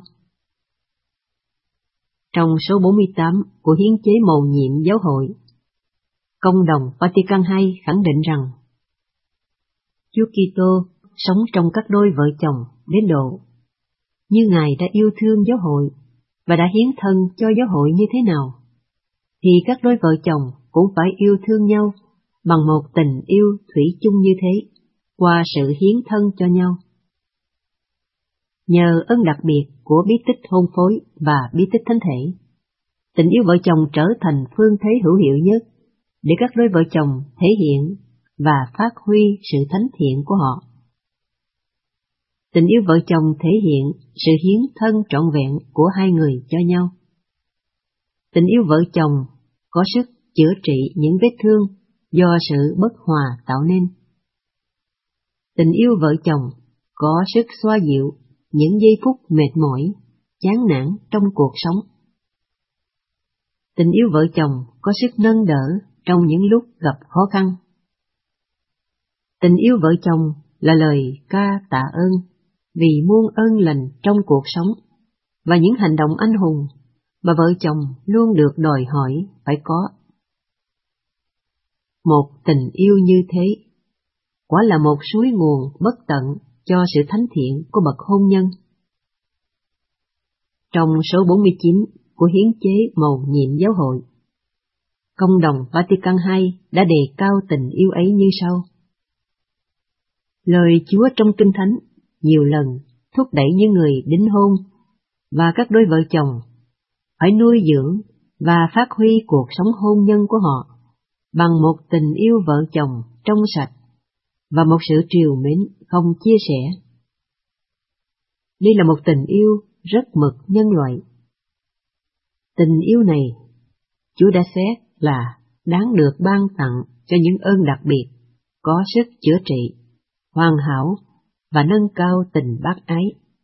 Trong số bốn mươi tám của hiến chế mầu nhiệm giáo hội, Công đồng Vatican hai khẳng định rằng Chúa Kitô sống trong các đôi vợ chồng đến độ như Ngài đã yêu thương giáo hội và đã hiến thân cho giáo hội như thế nào, thì các đôi vợ chồng cũng phải yêu thương nhau bằng một tình yêu thủy chung như thế, qua sự hiến thân cho nhau. Nhờ ơn đặc biệt của bí tích hôn phối và bí tích thánh thể, tình yêu vợ chồng trở thành phương thế hữu hiệu nhất để các đôi vợ chồng thể hiện và phát huy sự thánh thiện của họ. Tình yêu vợ chồng thể hiện sự hiến thân trọn vẹn của hai người cho nhau. Tình yêu vợ chồng có sức chữa trị những vết thương do sự bất hòa tạo nên. Tình yêu vợ chồng có sức xoa dịu những giây phút mệt mỏi, chán nản trong cuộc sống. Tình yêu vợ chồng có sức nâng đỡ trong những lúc gặp khó khăn. Tình yêu vợ chồng là lời ca tạ ơn vì muôn ơn lành trong cuộc sống và những hành động anh hùng mà vợ chồng luôn được đòi hỏi phải có. Một tình yêu như thế quả là một suối nguồn bất tận cho sự thánh thiện của bậc hôn nhân. Trong số bốn mươi chín của hiến chế mầu nhiệm giáo hội, Công đồng Vatican hai đã đề cao tình yêu ấy như sau. Lời Chúa trong Kinh Thánh nhiều lần thúc đẩy những người đính hôn và các đôi vợ chồng phải nuôi dưỡng và phát huy cuộc sống hôn nhân của họ bằng một tình yêu vợ chồng trong sạch và một sự trìu mến không chia sẻ. Đây là một tình yêu rất mực nhân loại. Tình yêu này, Chúa đã xét là đáng được ban tặng cho những ơn đặc biệt, có sức chữa trị, hoàn hảo và nâng cao tình bác ái.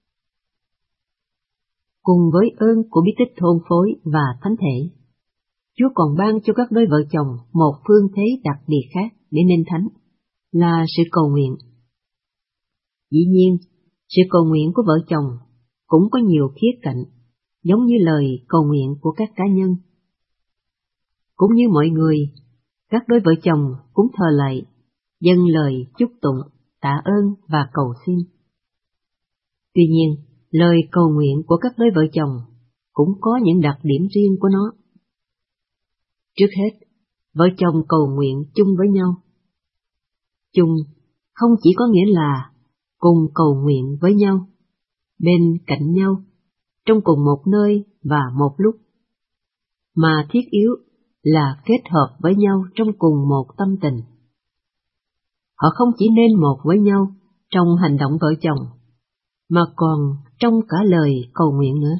Cùng với ơn của bí tích hôn phối và thánh thể, Chúa còn ban cho các đôi vợ chồng một phương thế đặc biệt khác. để nên thánh là sự cầu nguyện. Dĩ nhiên, sự cầu nguyện của vợ chồng cũng có nhiều khía cạnh, giống như lời cầu nguyện của các cá nhân. Cũng như mọi người, các đôi vợ chồng cũng thờ lạy, dâng lời chúc tụng, tạ ơn và cầu xin. Tuy nhiên, lời cầu nguyện của các đôi vợ chồng cũng có những đặc điểm riêng của nó. Trước hết, vợ chồng cầu nguyện chung với nhau. Chung không chỉ có nghĩa là cùng cầu nguyện với nhau, bên cạnh nhau, trong cùng một nơi và một lúc, mà thiết yếu là kết hợp với nhau trong cùng một tâm tình. Họ không chỉ nên một với nhau trong hành động vợ chồng, mà còn trong cả lời cầu nguyện nữa.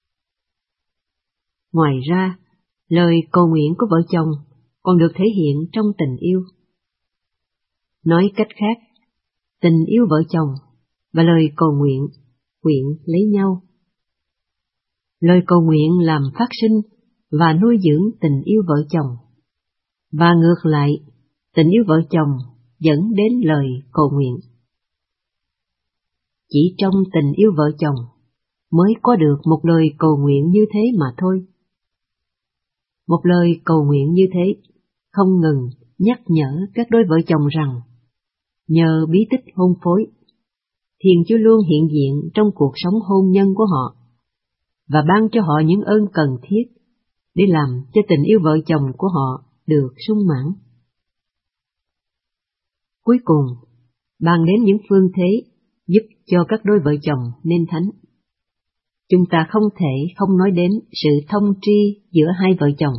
Ngoài ra, lời cầu nguyện của vợ chồng còn được thể hiện trong tình yêu. Nói cách khác, tình yêu vợ chồng và lời cầu nguyện quyện lấy nhau. Lời cầu nguyện làm phát sinh và nuôi dưỡng tình yêu vợ chồng, và ngược lại, tình yêu vợ chồng dẫn đến lời cầu nguyện. Chỉ trong tình yêu vợ chồng mới có được một lời cầu nguyện như thế mà thôi. Một lời cầu nguyện như thế không ngừng nhắc nhở các đôi vợ chồng rằng nhờ bí tích hôn phối, Thiên Chúa luôn hiện diện trong cuộc sống hôn nhân của họ và ban cho họ những ơn cần thiết để làm cho tình yêu vợ chồng của họ được sung mãn. Cuối cùng, bàn đến những phương thế giúp cho các đôi vợ chồng nên thánh. Chúng ta không thể không nói đến sự thông tri giữa hai vợ chồng.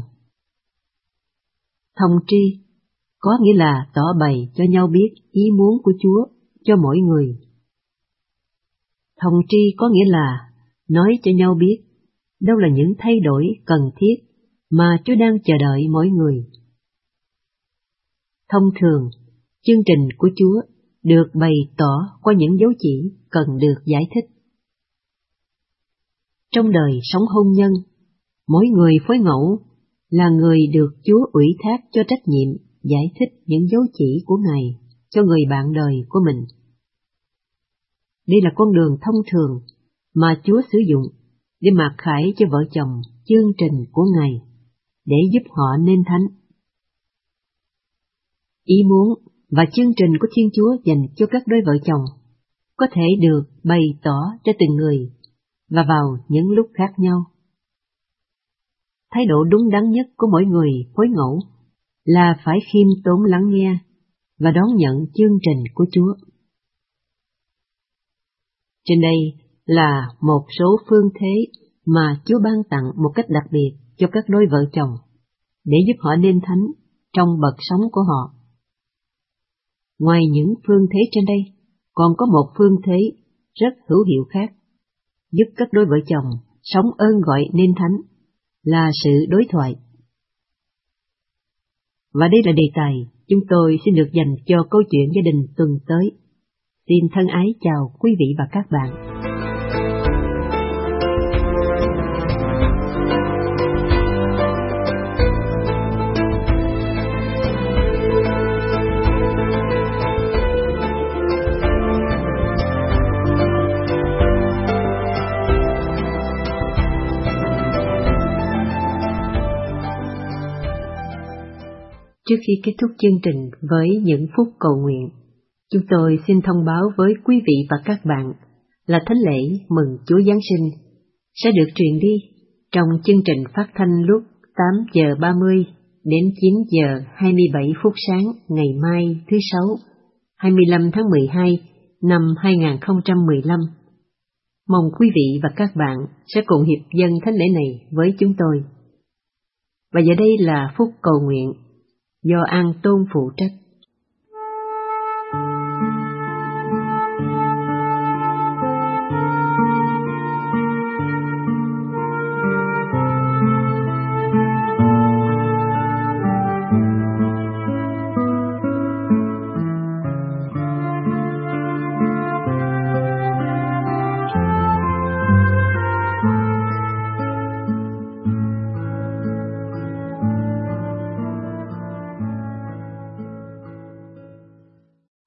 Thông tri có nghĩa là tỏ bày cho nhau biết ý muốn của Chúa cho mỗi người. Thông tri có nghĩa là nói cho nhau biết đâu là những thay đổi cần thiết mà Chúa đang chờ đợi mỗi người. Thông thường, chương trình của Chúa được bày tỏ qua những dấu chỉ cần được giải thích. Trong đời sống hôn nhân, mỗi người phối ngẫu là người được Chúa ủy thác cho trách nhiệm giải thích những dấu chỉ của Ngài cho người bạn đời của mình. Đây là con đường thông thường mà Chúa sử dụng để mặc khải cho vợ chồng chương trình của Ngài, để giúp họ nên thánh. Ý muốn và chương trình của Thiên Chúa dành cho các đôi vợ chồng có thể được bày tỏ cho từng người và vào những lúc khác nhau. Thái độ đúng đắn nhất của mỗi người phối ngẫu là phải khiêm tốn lắng nghe và đón nhận chương trình của Chúa. Trên đây là một số phương thế mà Chúa ban tặng một cách đặc biệt cho các đôi vợ chồng để giúp họ nên thánh trong bậc sống của họ. Ngoài những phương thế trên đây, còn có một phương thế rất hữu hiệu khác, giúp các đôi vợ chồng sống ơn gọi nên thánh, là sự đối thoại. Và đây là đề tài chúng tôi xin được dành cho câu chuyện gia đình tuần tới. Xin thân ái chào quý vị và các bạn. Trước khi kết thúc chương trình với những phút cầu nguyện, chúng tôi xin thông báo với quý vị và các bạn là thánh lễ mừng Chúa Giáng sinh sẽ được truyền đi trong chương trình phát thanh lúc tám giờ ba mươi đến chín giờ hai mươi bảy phút sáng ngày mai thứ Sáu, hai mươi lăm tháng mười hai năm hai nghìn không trăm mười lăm. Mong quý vị và các bạn sẽ cùng hiệp dâng thánh lễ này với chúng tôi. Và giờ đây là phút cầu nguyện do An Tôn phụ trách.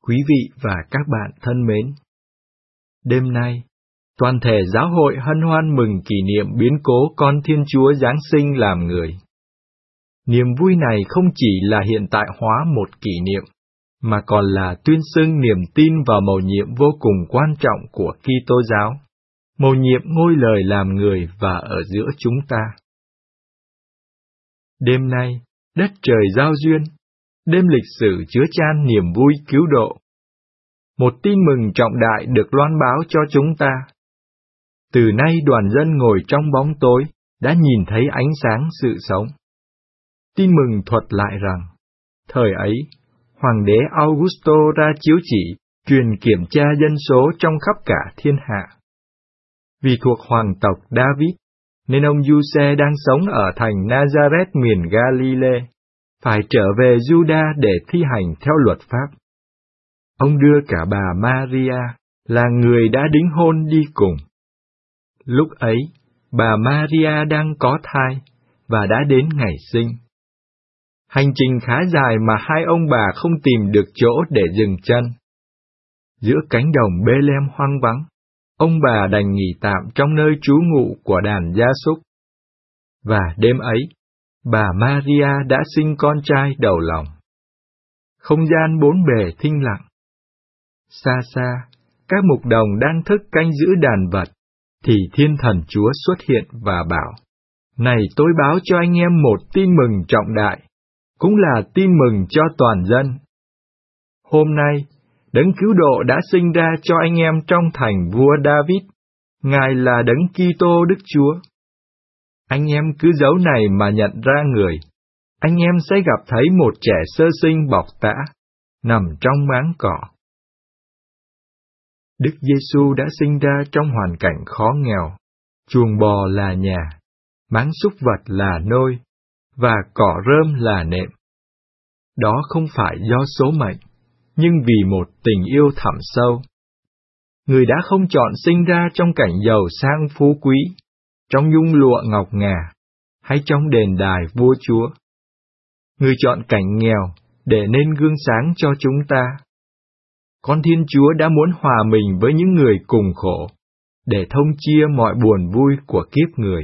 Quý vị và các bạn thân mến, đêm nay, toàn thể giáo hội hân hoan mừng kỷ niệm biến cố con Thiên Chúa Giáng sinh làm người. Niềm vui này không chỉ là hiện tại hóa một kỷ niệm, mà còn là tuyên xưng niềm tin vào mầu nhiệm vô cùng quan trọng của Kitô giáo, mầu nhiệm ngôi lời làm người và ở giữa chúng ta. Đêm nay, đất trời giao duyên, đêm lịch sử chứa chan niềm vui cứu độ. Một tin mừng trọng đại được loan báo cho chúng ta. Từ nay đoàn dân ngồi trong bóng tối đã nhìn thấy ánh sáng sự sống. Tin mừng thuật lại rằng, thời ấy, Hoàng đế Augusto ra chiếu chỉ, truyền kiểm tra dân số trong khắp cả thiên hạ. Vì thuộc hoàng tộc David, nên ông Giuse đang sống ở thành Nazareth miền Galilee, phải trở về Juda để thi hành theo luật pháp. Ông đưa cả bà Maria, là người đã đính hôn đi cùng. Lúc ấy, bà Maria đang có thai, và đã đến ngày sinh. Hành trình khá dài mà hai ông bà không tìm được chỗ để dừng chân. Giữa cánh đồng Bê-lem hoang vắng, ông bà đành nghỉ tạm trong nơi trú ngụ của đàn gia súc. Và đêm ấy, bà Maria đã sinh con trai đầu lòng. Không gian bốn bề thinh lặng. Xa xa, các mục đồng đang thức canh giữ đàn vật, thì Thiên Thần Chúa xuất hiện và bảo, này tôi báo cho anh em một tin mừng trọng đại, cũng là tin mừng cho toàn dân. Hôm nay, Đấng Cứu Độ đã sinh ra cho anh em trong thành vua David, Ngài là Đấng Kitô Đức Chúa. Anh em cứ dấu này mà nhận ra người, anh em sẽ gặp thấy một trẻ sơ sinh bọc tã, nằm trong máng cỏ. Đức Giêsu đã sinh ra trong hoàn cảnh khó nghèo, chuồng bò là nhà, máng súc vật là nôi, và cỏ rơm là nệm. Đó không phải do số mệnh, nhưng vì một tình yêu thẳm sâu. Người đã không chọn sinh ra trong cảnh giàu sang phú quý, trong nhung lụa ngọc ngà, hay trong đền đài vua chúa. Người chọn cảnh nghèo để nên gương sáng cho chúng ta. Con Thiên Chúa đã muốn hòa mình với những người cùng khổ, để thông chia mọi buồn vui của kiếp người.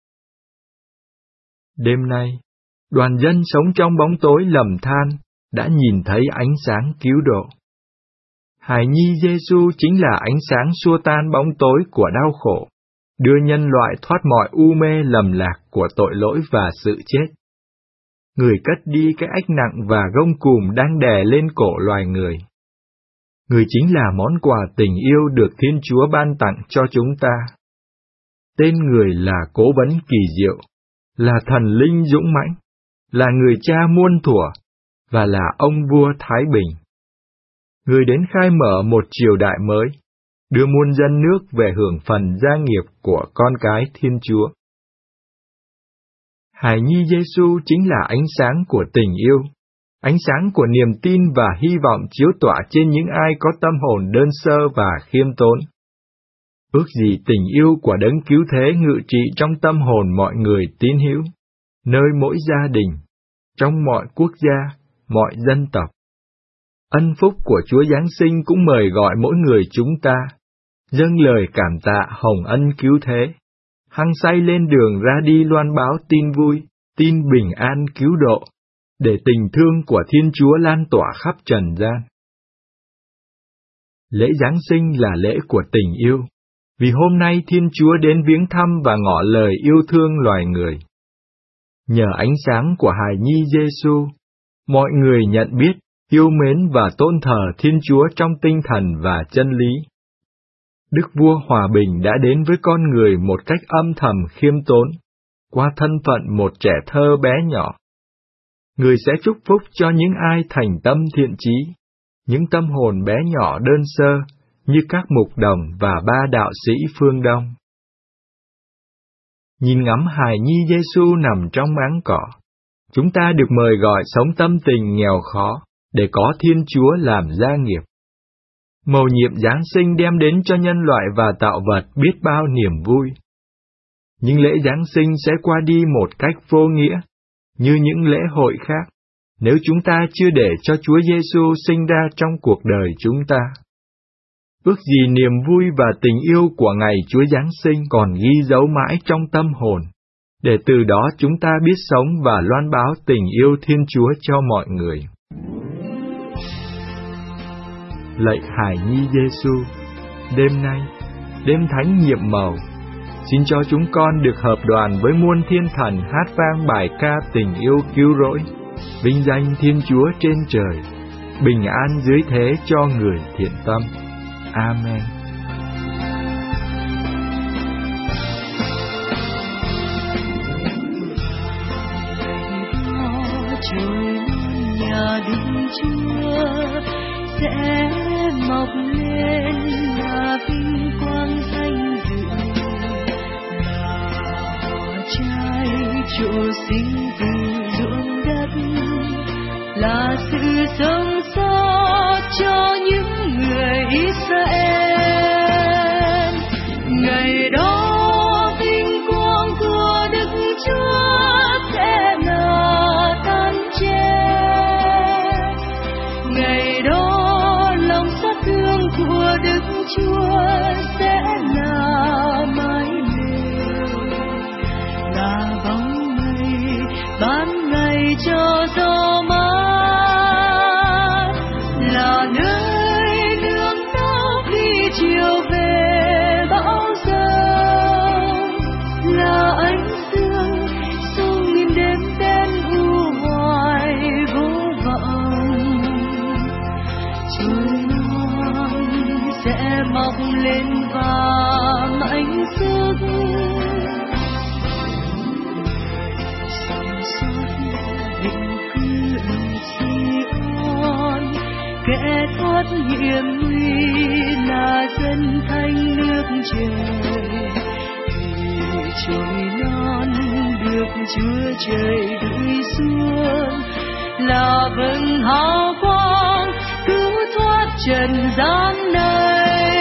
Đêm nay, đoàn dân sống trong bóng tối lầm than đã nhìn thấy ánh sáng cứu độ. Hài nhi Giêsu chính là ánh sáng xua tan bóng tối của đau khổ, đưa nhân loại thoát mọi u mê lầm lạc của tội lỗi và sự chết. Người cất đi cái ách nặng và gông cùm đang đè lên cổ loài người. Người chính là món quà tình yêu được Thiên Chúa ban tặng cho chúng ta. Tên người là Cố Vấn Kỳ Diệu, là Thần Linh dũng mãnh, là người cha muôn thuở, và là ông vua Thái Bình. Người đến khai mở một triều đại mới, đưa muôn dân nước về hưởng phần gia nghiệp của con cái Thiên Chúa. Hài nhi Giêsu chính là ánh sáng của tình yêu, ánh sáng của niềm tin và hy vọng chiếu tỏa trên những ai có tâm hồn đơn sơ và khiêm tốn. Ước gì tình yêu của Đấng Cứu Thế ngự trị trong tâm hồn mọi người tín hữu, nơi mỗi gia đình, trong mọi quốc gia, mọi dân tộc. Ân phúc của Chúa Giáng sinh cũng mời gọi mỗi người chúng ta, dâng lời cảm tạ hồng ân cứu thế, hăng say lên đường ra đi loan báo tin vui, tin bình an cứu độ, để tình thương của Thiên Chúa lan tỏa khắp trần gian. Lễ Giáng sinh là lễ của tình yêu, vì hôm nay Thiên Chúa đến viếng thăm và ngỏ lời yêu thương loài người. Nhờ ánh sáng của hài nhi Giêsu, mọi người nhận biết, yêu mến và tôn thờ Thiên Chúa trong tinh thần và chân lý. Đức Vua Hòa Bình đã đến với con người một cách âm thầm khiêm tốn, qua thân phận một trẻ thơ bé nhỏ. Người sẽ chúc phúc cho những ai thành tâm thiện chí, những tâm hồn bé nhỏ đơn sơ, như các mục đồng và ba đạo sĩ phương Đông. Nhìn ngắm hài nhi Giêsu nằm trong máng cỏ, chúng ta được mời gọi sống tâm tình nghèo khó, để có Thiên Chúa làm gia nghiệp. Mầu nhiệm Giáng sinh đem đến cho nhân loại và tạo vật biết bao niềm vui. Nhưng lễ Giáng sinh sẽ qua đi một cách vô nghĩa, như những lễ hội khác, nếu chúng ta chưa để cho Chúa Giêsu sinh ra trong cuộc đời chúng ta. Ước gì niềm vui và tình yêu của ngày Chúa Giáng sinh còn ghi dấu mãi trong tâm hồn, để từ đó chúng ta biết sống và loan báo tình yêu Thiên Chúa cho mọi người. Lạy Hài Nhi Giêsu, đêm nay, đêm thánh nhiệm mầu, xin cho chúng con được hợp đoàn với muôn thiên thần hát vang bài ca tình yêu cứu rỗi, vinh danh Thiên Chúa trên trời, bình an dưới thế cho người thiện tâm. Amen. Trời nhà Đức Chúa sẽ mọc lên là vinh quang danh dự, là hoa trái trổ sinh từ ruộng đất, là sự sống sót cho những người Israel. Ngày đó vinh quang của Đức Chúa sẽ là tan chết. Ngày đó lòng xót thương của Đức Chúa sẽ là mái mềm, là bóng mây ban ngày cho gió mát, là nơi nương náu khi chiều về bão giông, là ánh dương sau nghìn đêm đen u hoài vô vọng. Trời non sẽ mọc lên và ánh sức, sống sót định cư ở Sion, kẻ thoát hiểm nguy là dân thanh nước trời. Vì trôi non được Chúa trời gửi xuống, là vầng hào quang cứu thoát trần gian này.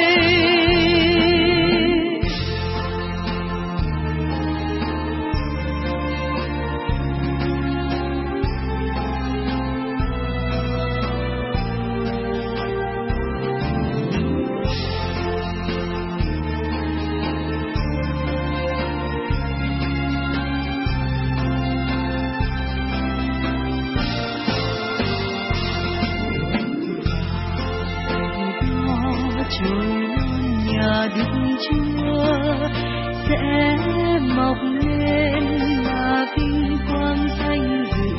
Trời non nhà Đức Chúa sẽ mọc lên là vinh quang danh dự,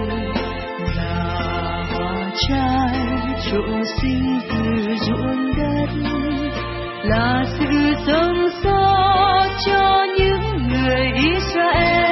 là hoa trái trổ sinh từ ruộng đất, là sự sống sót cho những người Israel.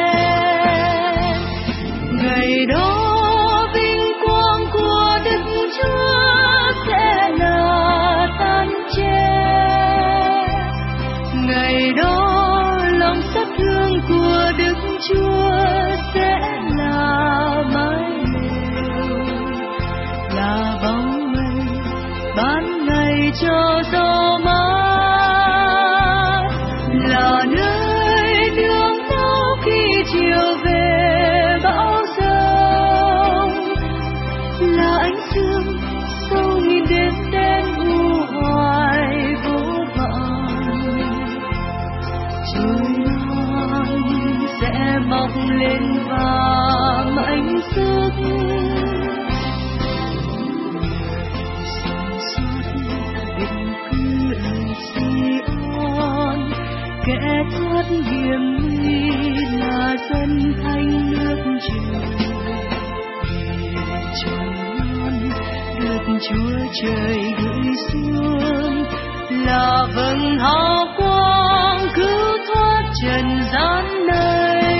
Ngày đó vinh quang của Đức Chúa sẽ là tan chết. Ngày đó lòng xót thương của Đức Chúa sẽ là mái mềm, là bóng mây ban ngày cho gió mát, là nơi nương náu khi chiều về bão giông, là ánh dương sau nghìn đêm đen u hoài vô vọng. Trời non sẽ mọc lên và ánh sức, sống sót định cư ở Sion, kẻ thoát hiểm nguy là dân thanh nước trời. Vì trời non được Chúa trời gửi xuống, là vầng hào quang cứu thoát trần gian này.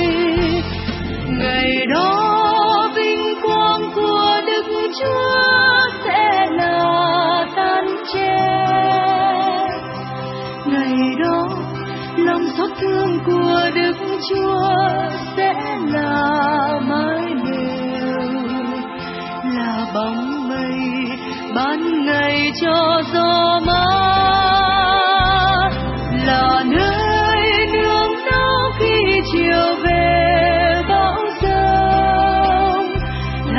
Ngày đó vinh quang của Đức Chúa sẽ là tan chết. Ngày đó lòng xót thương của Đức Chúa sẽ là mái mềm, là bóng mây ban ngày cho gió mát, là nơi nương náu khi chiều về bão giông,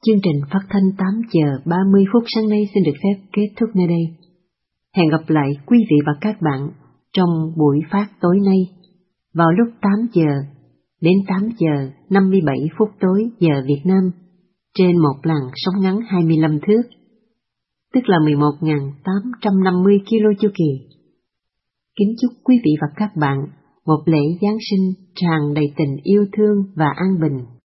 Chương trình phát thanh tám giờ ba mươi phút sáng nay xin được phép kết thúc nơi đây. Hẹn gặp lại quý vị và các bạn trong buổi phát tối nay vào lúc tám giờ đến tám giờ năm mươi bảy phút tối giờ Việt Nam trên một làn sóng ngắn hai mươi lăm thước, tức là mười một nghìn tám trăm năm mươi ki lô chu kỳ. Kính chúc quý vị và các bạn một lễ Giáng sinh tràn đầy tình yêu thương và an bình.